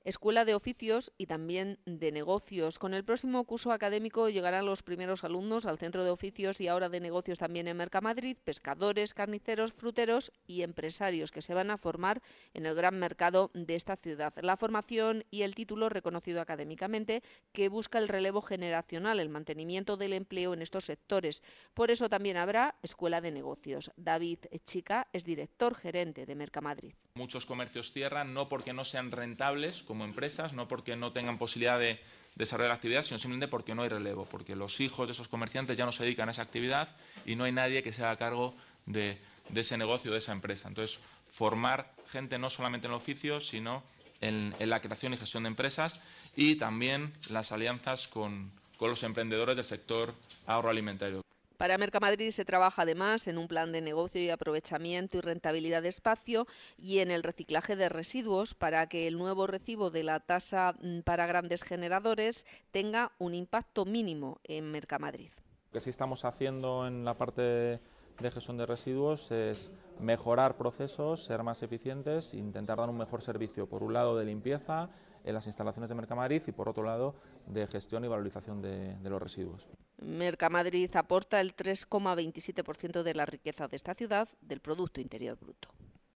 Escuela de Oficios y también de Negocios. Con el próximo curso académico llegarán los primeros alumnos al Centro de Oficios y ahora de Negocios también en Mercamadrid, pescadores, carniceros, fruteros y empresarios que se van a formar en el gran mercado de esta ciudad. La formación y el título reconocido académicamente que busca el relevo generacional, el mantenimiento del empleo en estos sectores. Por eso también habrá Escuela de Negocios. David Chica es director gerente de Mercamadrid. Muchos comercios cierran no porque no sean rentables como empresas, no porque no tengan posibilidad de desarrollar la actividad, sino simplemente porque no hay relevo, porque los hijos de esos comerciantes ya no se dedican a esa actividad y no hay nadie que se haga cargo de ese negocio, de esa empresa. Entonces, formar gente no solamente en el oficio, sino en la creación y gestión de empresas y también las alianzas con los emprendedores del sector agroalimentario. Para Mercamadrid se trabaja además en un plan de negocio y aprovechamiento y rentabilidad de espacio y en el reciclaje de residuos para que el nuevo recibo de la tasa para grandes generadores tenga un impacto mínimo en Mercamadrid. Lo que sí estamos haciendo en la parte de gestión de residuos es mejorar procesos, ser más eficientes, intentar dar un mejor servicio, por un lado de limpieza en las instalaciones de Mercamadrid y por otro lado de gestión y valorización de los residuos. Mercamadrid aporta el 3,27% de la riqueza de esta ciudad del Producto Interior Bruto.